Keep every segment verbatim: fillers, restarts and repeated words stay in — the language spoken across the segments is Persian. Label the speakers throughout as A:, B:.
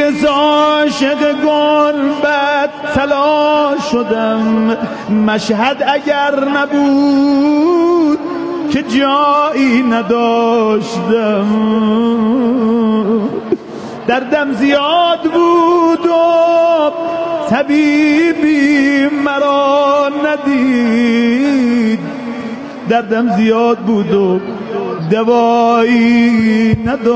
A: از عاشق گنبد طلا شدم. مشهد اگر نبود که جایی نداشتم. دردم زیاد بود و طبیبی مرا ندید. دردم زیاد بود و دوایی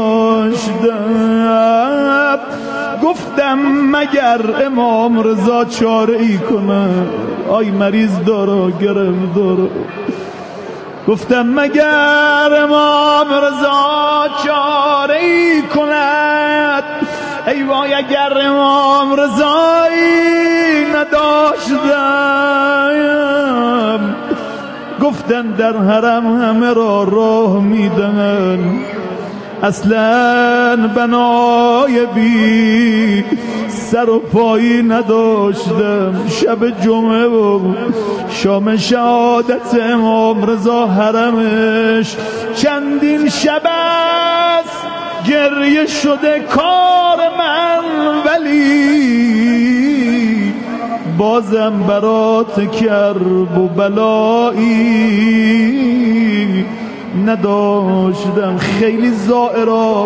A: نداشتم. گفتم مگر امام رضا چاره ای کنه، آی مریض دارا گرم دارا. گفتم مگر امام رضا چاره ای کند، ای وای اگر امام رضایی نداشتم. گفتن در حرم همه را راه میدن، اصلا بنای بی سر و پایی نداشتم. شب جمعه و شام شهادت امام رضا حرمش چندین شب است گریه شده کار من، ولی بازم برات کرب و بلایی نداشتم. خیلی زائرا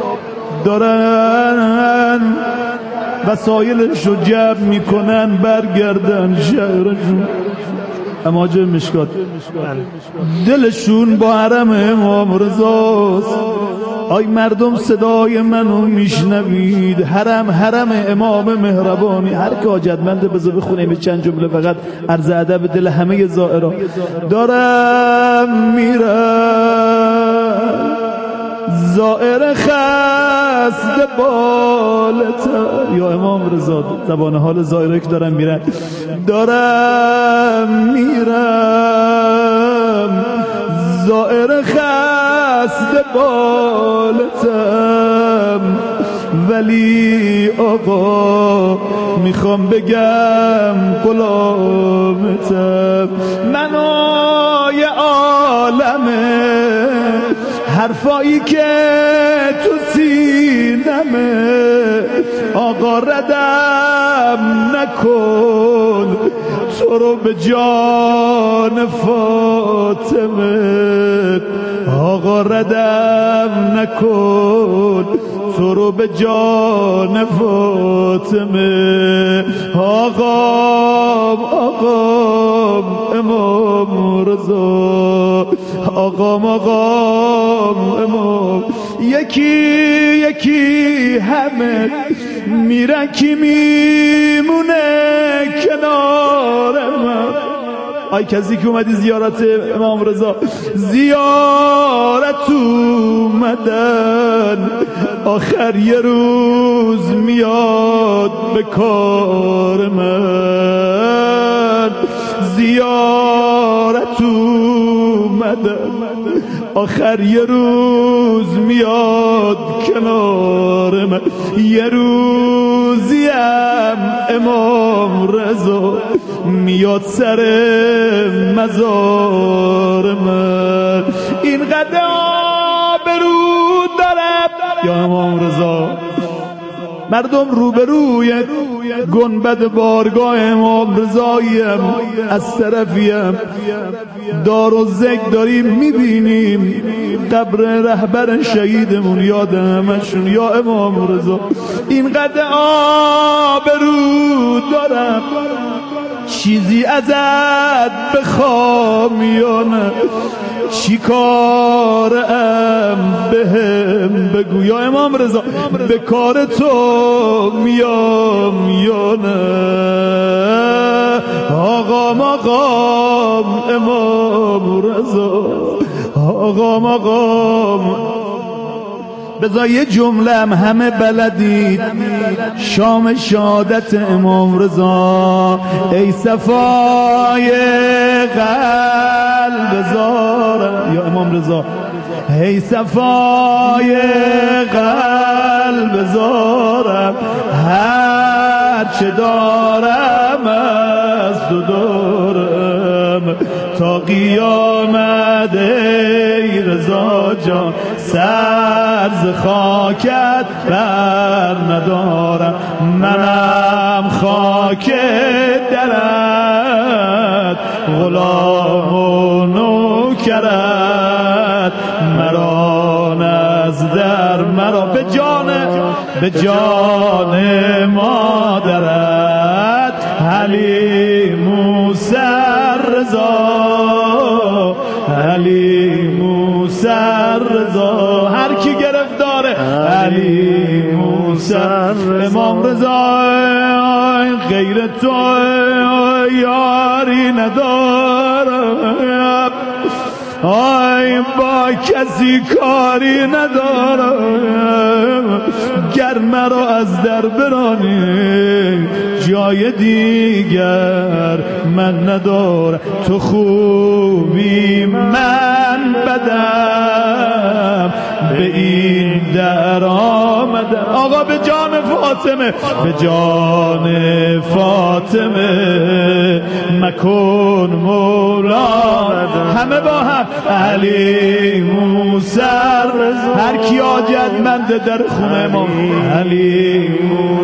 A: دارن وسایلش رو جمع میکنن برگردن شهرشون، اما جای مشکات دلشون با حرم امام رضاست. آی مردم صدای منو میشنوید، حرم حرم امام مهربانی. هر که حاجتمنده بذار بخونیم چند جمله فقط عرض ادب دل همه زائران. دارم میرم زائر خسته بالتا، یا امام رضا زبان حال زائره که دارم میرن. دارم میرم زائر خسته بالتم، ولی آقا میخوام بگم غلامتم. منای عالمه حرفایی که تو سینمه، آقا ردم نکن تو رو به جان فاطمه. آقا ردم نکن تو رو به جان فاطمه. آقام آقام امام رضا، آقام آقام امام. یکی یکی همه میرن کی میمونه کنار من. آی کسی که اومدی زیارت امام رضا، زیارت اومدن آخر یه روز میاد به کار من. زیارت اومدن آخر یه روز میاد کنار من. یه روزیم امام رضا میاد سر مزار من. این قدر آبرو دارم یا امام رضا، مردم روبروی گنبد بارگاه امام رضاییم، از طرفیم دار و ذکر داریم میبینیم قبر رهبر شهیدمون یاد همشون یا امام رضا. اینقدر آبرو دارم چیزی ازت بخوام یا نه، چی کارم بهم بگو یا امام رضا، به کار تو میام یا نه. آقام آقام امام رضا، آقام آقام. بذار یه جمله هم همه بلدید، شام شهادت امام رضا. ای صفای قلب زارم یا امام رضا، ای صفای قلب زارم، هر چه دارم از تو دارم تا قیامت. ای رضا جان سر ز خاکت بر ندارم. منم خاک درت غلام و نوکرت، مرا نزدر مرا به جان به جان مادرت. حلیم و سررضا حلیم و سررضا، هر کی گرفتاره حلیم و سر. امام رضا غیر تو یاری ندارم، آی با کسی کاری ندارم. گر مرا از در برانی جای دیگر من ندارم. تو خوبی من بدم به این در آمدم. آقا به جان فاطمه به جان فاطمه مکن مولا. همه با هم حلیم و سررضا، هر کی حاجتمند در خونه امام حلیم و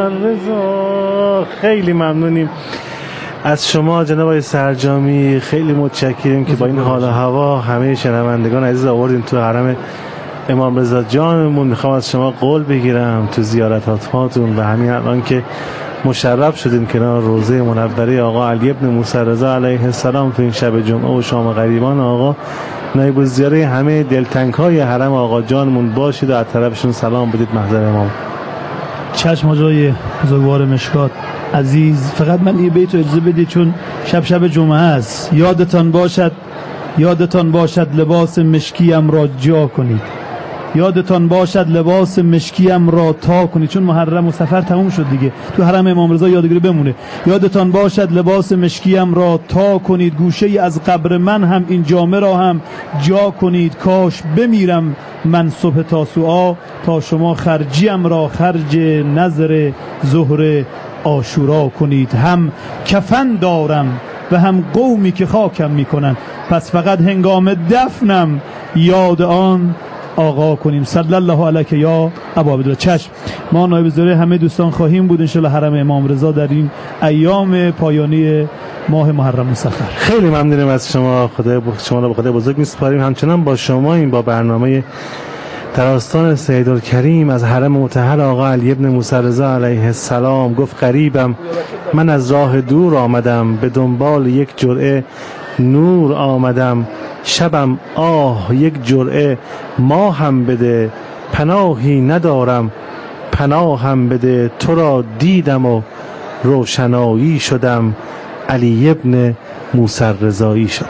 B: سررضا. خیلی ممنونیم از شما جناب آقای سرجامی، خیلی متشکریم که با این حال و هوا همه شنوندگان عزیز آوردین تو حرم امام رضا جانمون. میخوام از شما قول بگیرم تو زیارتاتون و همین الان که مشرف شدیم کنار روضه منوره آقا علی ابن موسی رضا علیه السلام تو این شب جمعه و شام غریبان آقا، نایب الزیاره همه دلتنگ‌های حرم آقا جانمون باشید و از طرفشون سلام بدید محضر امام.
A: چشم آقای بزرگوار مشکات عزیز، فقط من این بیت رو اجازه بدید چون شب شب جمعه است. یادتان باشد یادتان باشد لباس مشکیم را جا کنید، یادتان باشد لباس مشکیم را تا کنید، چون محرم و سفر تموم شد دیگه، تو حرم امام رضا یادگیری بمونه. یادتان باشد لباس مشکیم را تا کنید، گوشه ای از قبر من هم این جامه را هم جا کنید. کاش بمیرم من صبح تاسوعا تا شما خرجیم را خرج نظر ظهر عاشورا کنید. هم کفن دارم و هم قومی که خاکم میکنن، پس فقط هنگام دفنم یاد آن آقا کنیم. صلی الله علیک یا ابا عبدالله. چشم، ما نایب الزیاره همه دوستان خواهیم بود انشالله حرم امام رضا در این ایام پایانی ماه محرم صفر.
B: خیلی ممنونیم از شما، خدا شما رو به خدا بزرگ میسپاریم. همچنان با شما این با برنامه در آستان سیدالکریم از حرم مطهر آقا علی ابن موسی رضا علیه السلام. گفت غریبم من از راه دور آمدم، به دنبال یک جرعه نور آمدم. شبم آه یک جرعه ما هم بده، پناهی ندارم پناهم بده. تو را دیدم و روشنایی شدم، علی ابن موسی رضایی شدم.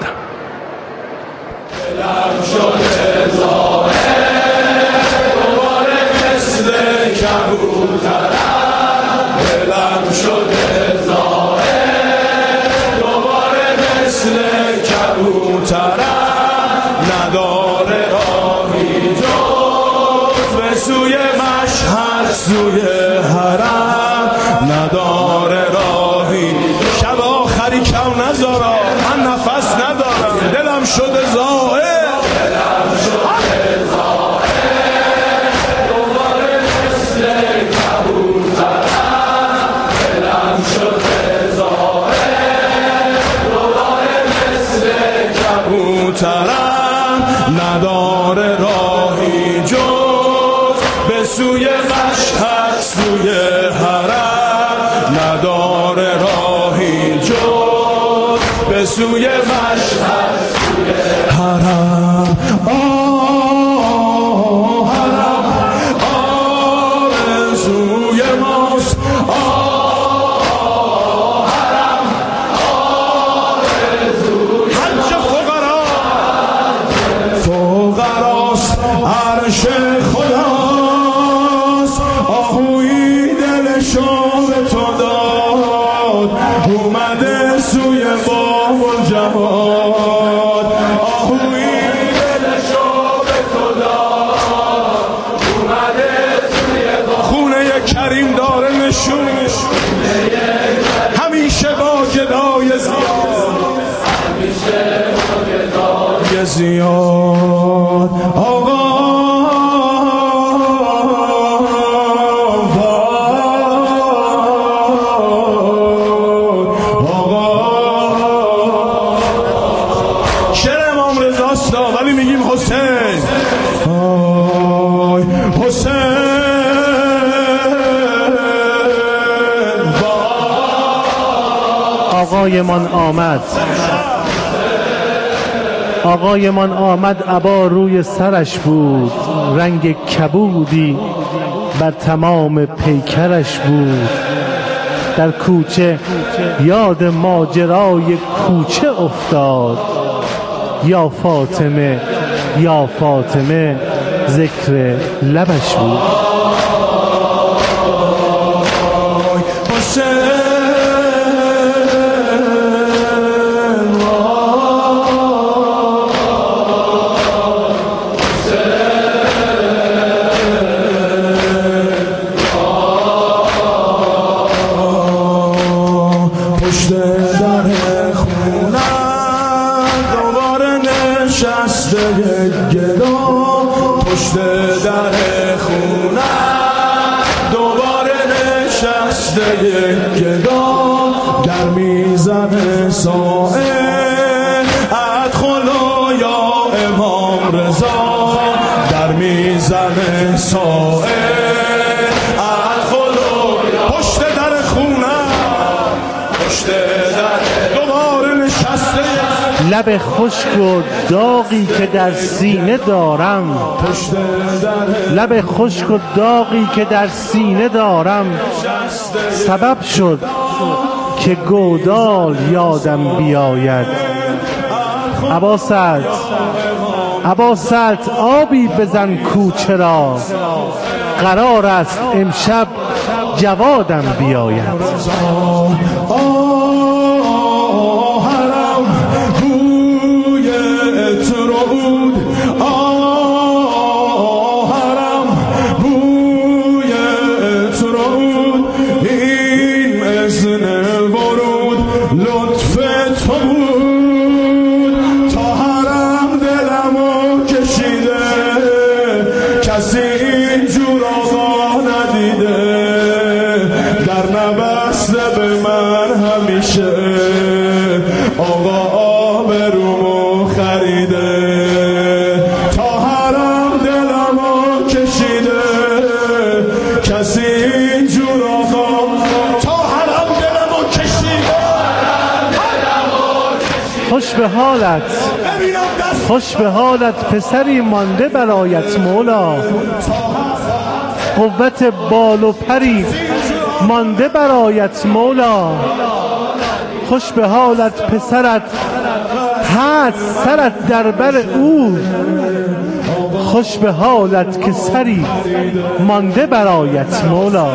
C: سوی حرم نداره راهی، شب آخری کم نذارا، من نفس ندارم، دلم شده زائر، دلم شده زائر، دوباره مثل کبوترم، دلم شده زائر، دوباره مثل کبوترم، نداره راهی جز به سوی مشهد سوی حرم، نداره راهی جز به سوی مشهد سوی حرم. آه حرم آرزوی ماست، آه حرم آرزوی حج فقرا فقراست، عرش خدا به تو داد، اومده سوی باب الجواد، آهوی دلشو به تو داد، اومده سوی باب. خونه کریم داره نشون همیشه با گدای زیاد، همیشه با گدای زیاد. آقا
B: آقایمان آمد آقایمان آمد عبا روی سرش بود، رنگ کبودی بر تمام پیکرش بود. در کوچه یاد ماجرای کوچه افتاد، یا فاطمه یا فاطمه ذکر لبش بود.
C: پشت در خونم دوباره نشسته یک گدا، پشت در خونم دوباره نشسته یک گدا، در میزنه ساعت ادخلو یا امام رضا، در میزنه ساعت ادخلو. پشت در خونم پشت در دوباره نشسته،
B: لب خشک و داغی که در سینه دارم،
C: پشت در
B: لب خشک و داغی که در سینه دارم سبب شد که گودال یادم بیاید. ابا سعد ابا سعد آبی بزن کوچه را، قرار است امشب جوادم بیاید.
C: کسی اینجور آقا ندیده، در نبسته به من همیشه آقا آبرومو خریده، تا حرم دلمو کشیده، کسی اینجور آقا تا حرم دلمو کشیده.
B: خوش به حالت خوش به حالت پسری مانده برایت مولا، قوت بال و پری مانده برایت مولا. خوش به حالت پسرت هست سرت در بر او، خوش به حالت که سری مانده برایت مولا.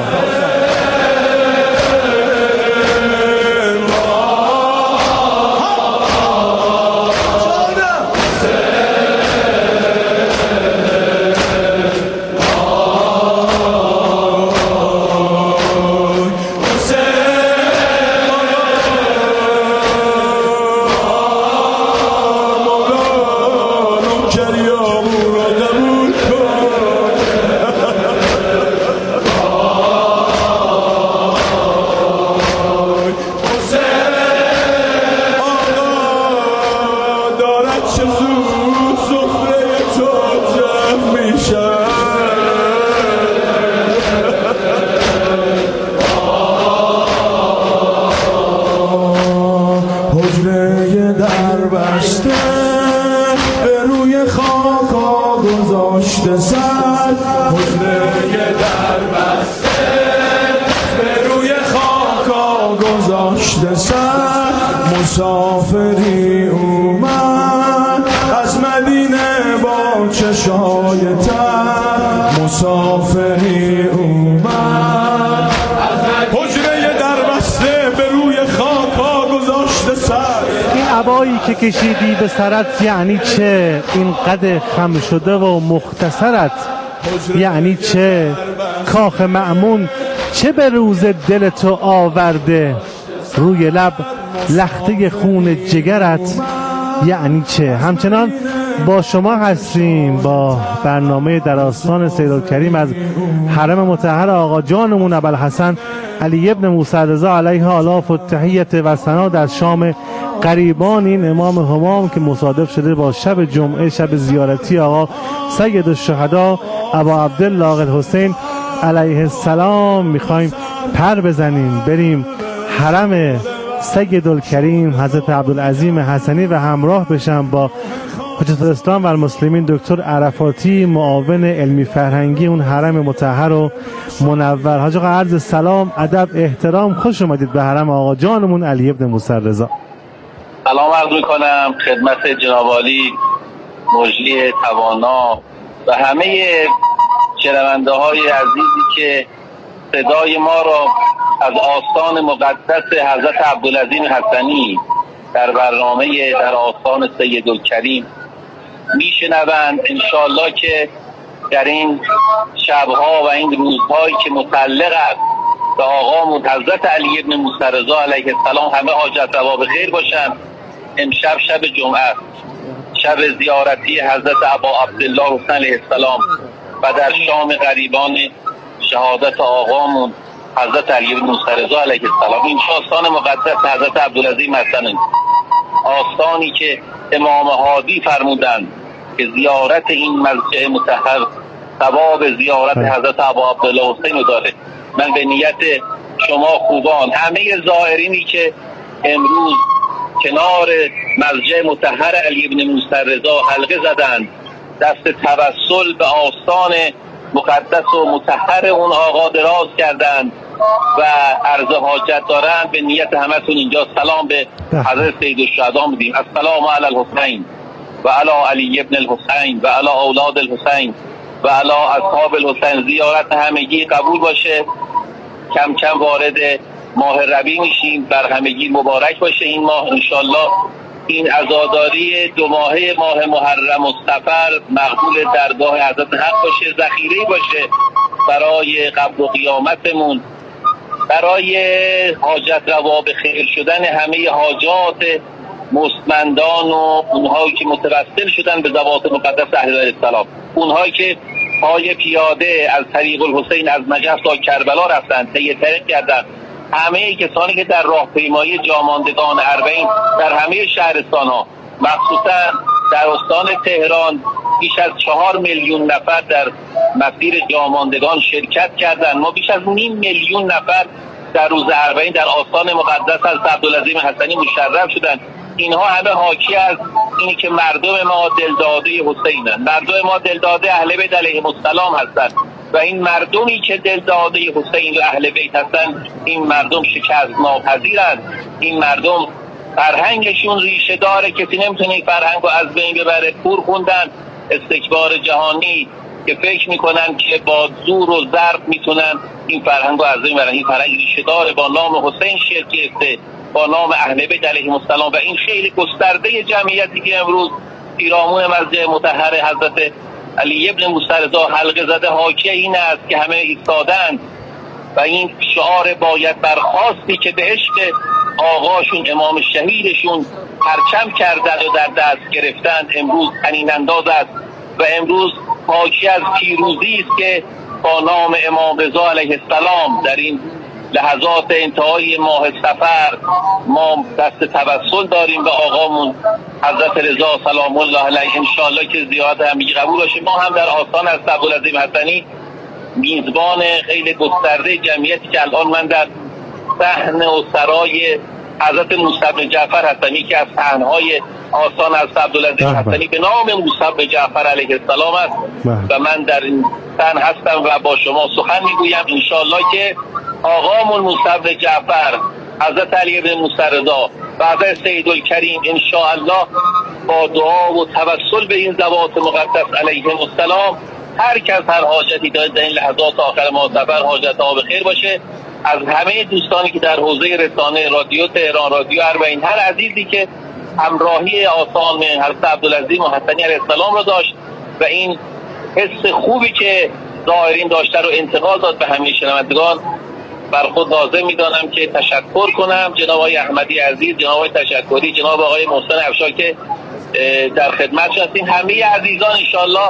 C: حجره در بسته به روی خاکا گذاشته سر، حجره در بسته به روی خاکا گذاشته سر. مسافری اومد از مدینه با چشای تر، مسافری اومد حجره در بسته به روی خاکا گذاشته سر.
B: این عبایی که کشیدی به سرت یعنی چه؟ این قد خم شده و مختصرت یعنی چه؟ کاخ مأمون چه به روز دل تو آورده؟ روی لب لخته خون جگرت یعنی چه؟ همچنان با شما هستیم با برنامه در آستان سیدالکریم از حرم مطهر آقا جانمون ابوالحسن علی ابن موسی رضا علیه آلاف و تحیت و ثنا در شام قریبان این امام همام که مصادف شده با شب جمعه، شب زیارتی آقا سید الشهدا ابا عبدالله آقا حسین علیه السلام. میخوایم پر بزنیم بریم حرم سیدالکریم حضرت عبدالعظیم حسنی و همراه بشم با حجت الاسلام و المسلمین دکتر عرفاتی، معاون علمی فرهنگی اون حرم مطهر و منور. حاج آقا عرض سلام، ادب، احترام، خوش اومدید به حرم آقا جانمون علی ابن موسی رضا.
D: سلام عرض میکنم خدمت جناب عالی مجری توانا و همه شنونده های عزیزی که صدای ما را از آستان مقدس حضرت عبدالعظیم حسنی در برنامه در آستان سیدالکریم میشنوند. انشاءالله که در این شبها و این روزهایی که متعلق است به آقامون حضرت علی ابن موسی رضا علیه السلام همه حاجت روا به خیر باشند. امشب شب جمعه، شب زیارتی حضرت ابا عبدالله حسین علیه السلام و در شام غریبان شهادت آقامون حضرت علی بن موسی رضا علیه السلام. این آستان مقدس حضرت عبدالعظیم حسنی، آستانی که امام هادی فرمودند که زیارت این مسجد مطهر ثواب زیارت حضرت ابا عبدالله حسین داره. من به نیت شما خوبان، همه زائرینی که امروز کنار مسجد مطهر علی بن موسی رضا حلقه زدند، دست توسل به آستان مقدس و مطهر اون آقا دراز کردند و عرض حاجت دارند، به نیت همتون اینجا سلام به حضرت سیدالشهدا میدیم. السلام علی الحسین و علی علی ابن الحسین و علی اولاد الحسین و علی اصحاب الحسین. زیارت همگی قبول باشه. کم کم وارد ماه ربیع میشیم، بر همگی مبارک باشه این ماه انشالله. این عزاداری دو ماهه ماه محرم و صفر مقبول درگاه حضرت حق باشه، ذخیره باشه برای قبر و قیامتمون، برای حاجت روا به خیر شدن همه حاجات مستمندان و اونهایی که متوسل شدن به ذوات مقدس اهل بیت السلام، اونهایی که پای پیاده از طریق الحسین از نجف تا کربلا رفتن، طی طریق کردن، همه کسانی که در راهپیمایی جاماندگان اربعین در همه شهرستان ها، مخصوصا در استان تهران بیش از چهار میلیون نفر در مسیر جاماندگان شرکت کردند. ما بیش از نیم میلیون نفر در روز اربعین در آستان مقدس از عبدالعظیم حسنی مشرف شدند. اینها همه حاکی از اینی که مردم ما دلداده حسینند، مردم ما دلداده اهل بیت علیهم السلام هستند و این مردمی که دلداده حسین و اهل بیت هستند این مردم شکست ناپذیرند. این مردم فرهنگشون ریشه داره، کسی نمیتونه این فرهنگ رو از بین ببره. پور خوندن استکبار جهانی که فکر میکنن که با زور و ضرب میتونن این فرهنگ رو از بین ببرن. این فرهنگ ریشه داره، با نام حسین شرک گرفته، با نام اهل بیت علیهم السلام و این خیلی گسترده جمعیتی که امروز پیرامون مسجد مطهر حضرت علی ابن موسی رضا حلقه زده حاکی این است که همه ایستادند و این شعار باید برخاستی که به عشق آقاشون امام شهیدشون پرچم کردند و در دست گرفتند امروز طنین انداز است و امروز حاکی از پیروزی است که با نام امام رضا علیه السلام در این لحظات انتهای ماه صفر ما دست توسل داریم به آقامون حضرت رضا سلام الله علیه. انشاءالله که زیارت همگی قبول باشه. ما هم در آستان از عبدالعظیم حسنی میزبان خیلی گسترده جمعیتی که الان من در صحن و سرای حضرت موسی بن جعفر هستم، یکی از صحنهای آستان از عبدالعظیم حسنی به نام موسی بن جعفر علیه السلام است و من در این صحن هستم و با شما سخن میگویم. انشاءالله که آقامون موسی بن جعفر حضرت علی بن موسی رضا و حضرت سیدالکریم انشاءالله با دعا و توسل به این ذوات مقدس علیهم السلام هر کس هر حاجتی داره در این لحظات آخر ماه صفر حاجت ها به خیر باشه. از همه دوستانی که در حوزه رسانه رادیو تهران، رادیو اربعین، هر عزیزی که همراهی آستان حضرت عبدالعظیم و حسنی علیه السلام را داشت و این حس خوبی که ظاهرین داشته رو انتقال داد به همه شنوندگان، بر خود لازم میدانم که تشکر کنم. جناب آقای احمدی عزیز، جناب آقای تشکری، جناب آقای محسن افشار که در خدمت هستین، همه عزیزان انشالله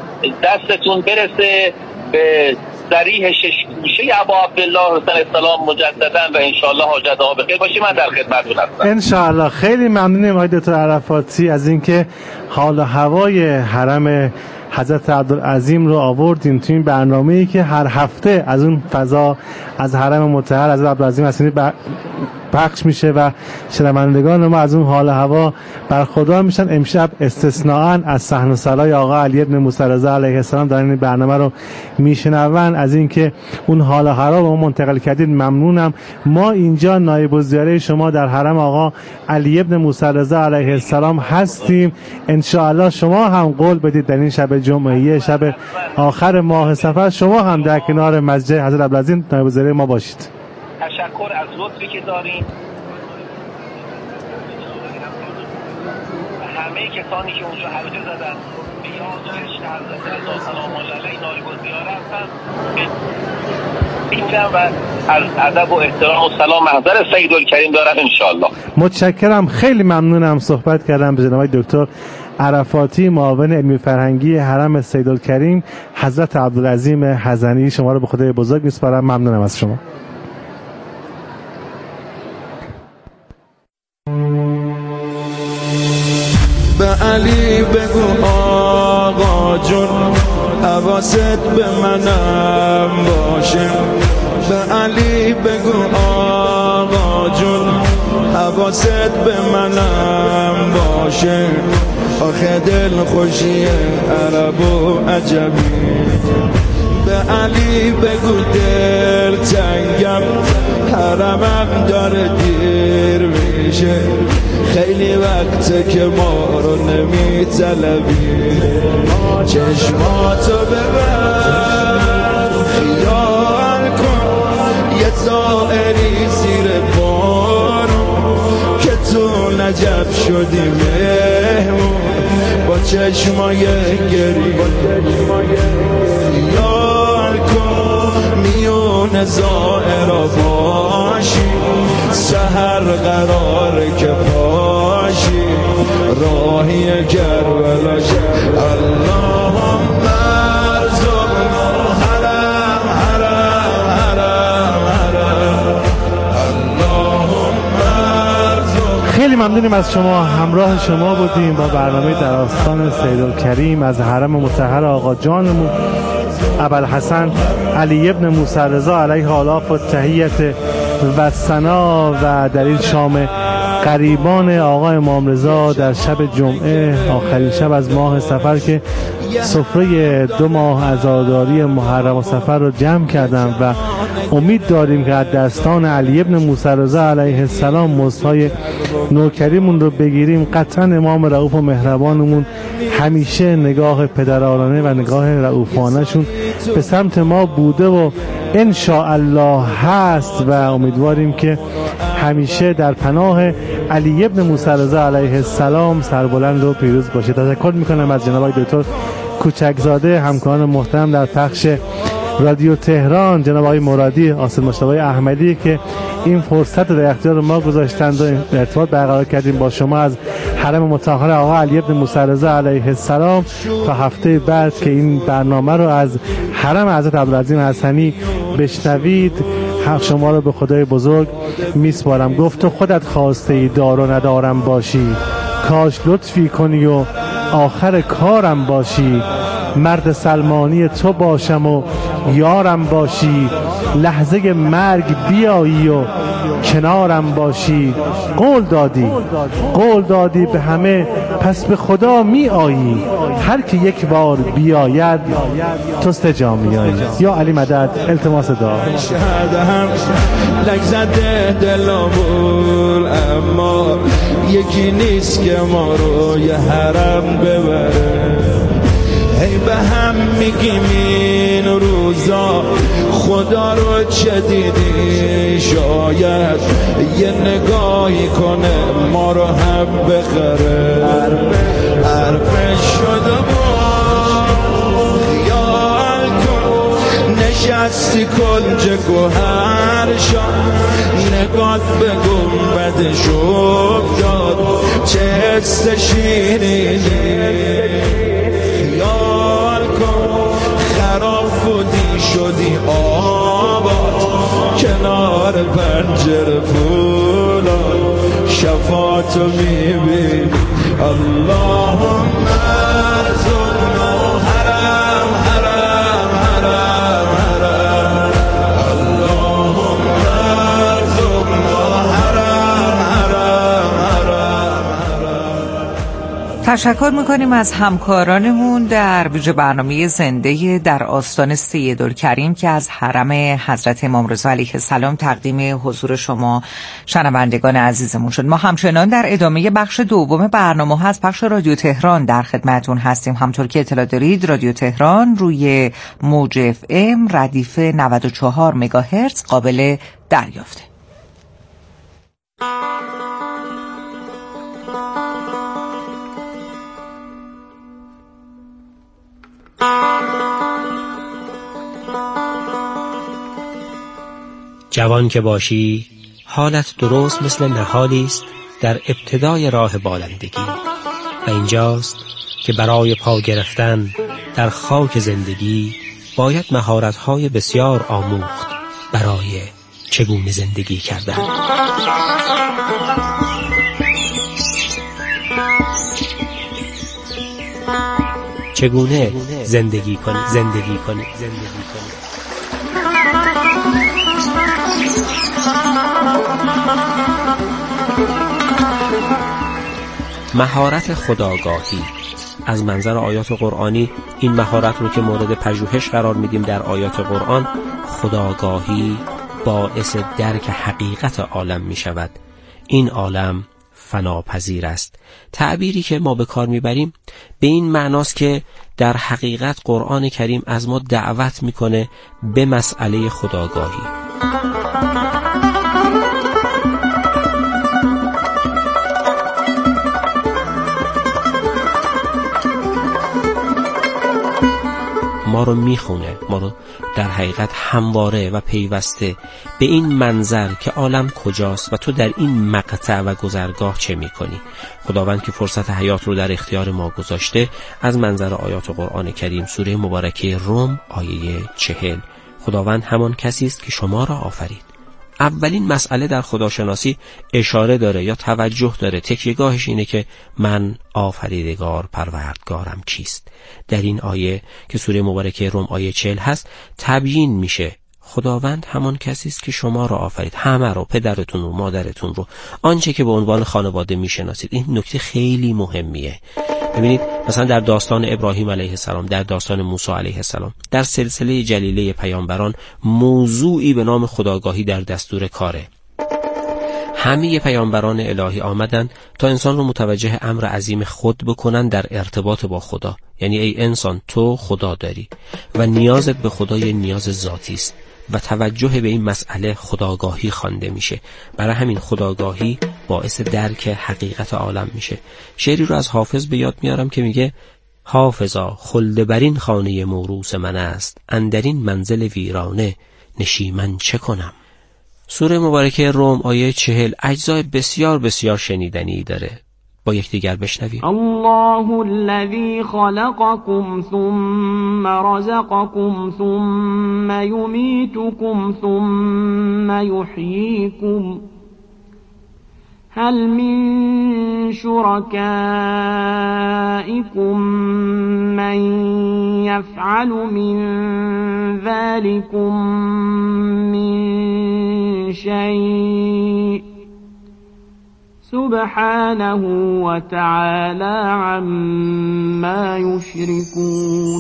D: دستتون برسه به ذریح شش گوشه ابا عبدالله حسین السلام مجددا و انشالله حاجت ها بخیر باشه. من در خدمتتون هستم
B: انشالله. خیلی ممنونیم آقای دکتر عرفاتی از اینکه حال و هوای حرم حضرت عبدالعظیم رو آوردیم تو این برنامه‌ای که هر هفته از اون فضا از حرم مطهر حضرت عبدالعظیم حسنی پخش میشه و شنوندگان ما از اون حال هوا برخوردار میشن. امشب استثناءً از صحن سالای آقا علی بن موسی رضا علیه السلام در این برنامه رو میشنون. از اینکه اون حال هوا رو منتقل کردید ممنونم. ما اینجا نایب الزیاره شما در حرم آقا علی بن موسی رضا علیه السلام هستیم. ان شاء الله شما هم قول بدید در این شب جمعه، شب آخر ماه صفر، شما هم در کنار مسجد حضرت عبدالعزیز نایب الزیاره ما باشید.
D: تشکر از لطفی که دارین. همه کسانی که اونجا حلقه زدن به یاد و عشق حضرت رضا سلام الله علیه نایب الزیاره هستن و از ادب و احترام و سلام محضر سیدالکریم دارم انشاءالله.
B: متشکرم، خیلی ممنونم. صحبت کردم به جناب دکتر عرفاتی، معاون علمی فرهنگی حرم سیدالکریم حضرت عبدالعظیم حزنی. شما رو به خدای بزرگ میسپارم. ممنونم از شما.
C: به علی بگو آقا جون حواست به منم باشه. به علی بگو آقا جون حواست به منم باشه. آخه دل خوشی عرب و عجبی. به علی بگو دل تنگم حرمم داره دیر میشه. خیلی وقته که ما رو نمی طلبی. چشماتو ببر خیال کن یه طائری زیر بارون که تو نجف شدی مهمون با چشمای گری. خیال کن میون زائرا باشی سحر قراره که پاشی راهی کربلا شد. اللهم ارزقنا حرم حرم حرم حرم. اللهم ارزقنا.
B: خیلی ممنونیم از شما. همراه شما بودیم با برنامه در آستان سیدالکریم از حرم مطهر آقا جانمون ابوالحسن علی بن موسی رضا علیه آلاف و تحیت و ثنا و در این شام قریبان آقا امام رضا در شب جمعه آخرین شب از ماه صفر که سفره دو ماه عزاداری محرم و صفر رو جمع کردم و امید داریم که از دستان علی بن موسی رضا علیه السلام مزدهای نوکریمون رو بگیریم. قطعا امام رؤوف و مهربانمون همیشه نگاه پدرانه و نگاه رؤوفانه شون به سمت ما بوده و ان شاء الله هست و امیدواریم که همیشه در پناه علی بن موسی رضا علیه السلام سربلند و پیروز باشه. تشکر میکنم از جناب دکتر کوچکزاده، همکاران محترم در پخش رادیو تهران، جناب آقای مرادی، آصل مجتبی احمدی که این فرصت در اختیار ما گذاشتند و ارتباط برقرار کردیم با شما از حرم مطهر آقا علی بن موسی رضا علیه السلام. تا هفته بعد که این برنامه رو از حرم حضرت عبدالعظیم حسنی بشنوید، حق شما رو به خدای بزرگ میسپارم. گفت تو خودت خواسته ای دار و ندارم باشی، کاش لطفی کنی و آخر کارم باشی. مرد سلمانی تو باشم و یارم باشی، لحظه مرگ بیایی و کنارم باشی. قول دادی قول دادی به همه، پس به خدا می آیی. هر که یک بار بیاید تو سجا می آیی. یا علی مدد. التماس دعا.
C: شهدهم لگزده دلامون اما یکی نیست که ما رو یه حرم ببره. هی به هم میگیم این روزا خدا رو چه دیدی، شاید یه نگاهی کنه ما رو هم بخره. حرف شده بود خیال کن نشستی کنج گوهر شد، نگات به گنبدش افتاد چه حس شیرینی. خیال کن خراب بودی شدی آباد کنار پنجره فولاد، شفاعتو میبینی. اللهم ارزقنا حرم حرم حرم حرم. اللهم ارزقنا حرم
E: تشکر میکنیم از همکارانمون در ویژه برنامه زنده در آستان سیدالکریم که از حرم حضرت امام رضا علیه السلام تقدیم حضور شما شنوندگان عزیزمون شد. ما همچنان در ادامه بخش دوم برنامه ها از بخش رادیو تهران در خدمتون هستیم. همطور که اطلاع دارید رادیو تهران روی موج اف ام ردیف نود و چهار مگاهرتز قابل دریافته.
F: جوان که باشی حالت درست مثل نهالی است در ابتدای راه بالندگی و اینجاست که برای پا گرفتن در خاک زندگی باید مهارت‌های بسیار آموخت برای چگونه زندگی کردن. چگونه زندگی کنی زندگی کنی زندگی کنی مهارت خودآگاهی. از منظر آیات قرآنی این مهارت رو که مورد پژوهش قرار میدیم در آیات قرآن، خودآگاهی باعث درک حقیقت عالم می شود. این عالم فناپذیر است. تعبیری که ما به کار میبریم به این معناست که در حقیقت قرآن کریم از ما دعوت میکنه به مسئله خودآگاهی. ما رو میخونه، ما رو در حقیقت همواره و پیوسته به این منظر که عالم کجاست و تو در این مقطع و گذرگاه چه میکنی. خداوند که فرصت حیات رو در اختیار ما گذاشته، از منظر آیات قرآن کریم سوره مبارکه روم آیه چهل، خداوند همان کسی است که شما را آفرید. اولین مسئله در خداشناسی اشاره داره یا توجه داره، تکیه‌گاهش اینه که من آفریدگار پروردگارم کیست. در این آیه که سوره مبارکه روم آیه چهل هست تبیین میشه خداوند همان کسی است که شما را آفرید، همه رو، پدرتون رو، مادرتون رو، آنچه که به عنوان خانواده میشناسید. این نکته خیلی مهمیه. ببینید مثلا در داستان ابراهیم علیه السلام، در داستان موسی علیه السلام، در سلسله جلیله پیامبران موضوعی به نام خودآگاهی در دستور کاره. همه پیامبران الهی آمدن تا انسان رو متوجه امر عظیم خود بکنن در ارتباط با خدا. یعنی ای انسان تو خدا داری و نیازت به خدا یه نیاز ذاتی است و توجه به این مسئله خودآگاهی خوانده میشه. برای همین خودآگاهی باعث درک حقیقت عالم میشه. شعری رو از حافظ به یاد میارم که میگه حافظا خلد برین خانه موروث من است، اندرین منزل ویرانه نشیمن چه کنم. سوره مبارکه روم آیه چهل اجزای بسیار بسیار شنیدنی داره. با یکدیگر بشنویم.
G: الله الذی خلقکم ثم رزقکم ثم یمیتکم ثم یحییکم هل من شرکائکم من یفعل من ذلکم من شیء سبحانه و تعالی عما یشرکون.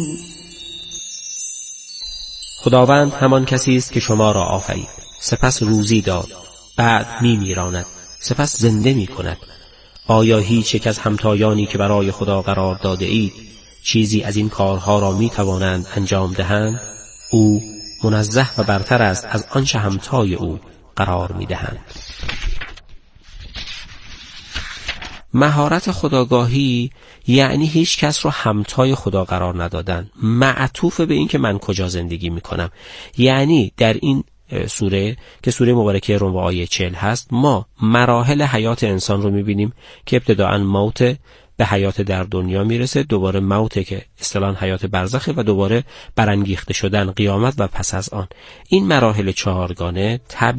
F: خداوند همان کسی است که شما را آفرید، سپس روزی داد، بعد می میراند، سپس زنده می کند. آیا هیچ یک از همتایانی که برای خدا قرار داده اید چیزی از این کارها را می توانند انجام دهند؟ او منزه و برتر است از آنچه همتای او قرار می دهند. مهارت خودآگاهی یعنی هیچ کس رو همتای خدا قرار ندادن، معطوف به این که من کجا زندگی می کنم. یعنی در این سوره که سوره مبارکه روم آیه چهل هست، ما مراحل حیات انسان رو میبینیم که ابتداءً موت به حیات در دنیا میرسه، دوباره موت که اصطلاحاً حیات برزخه و دوباره برانگیخته شدن، قیامت و پس از آن. این مراحل چهارگانه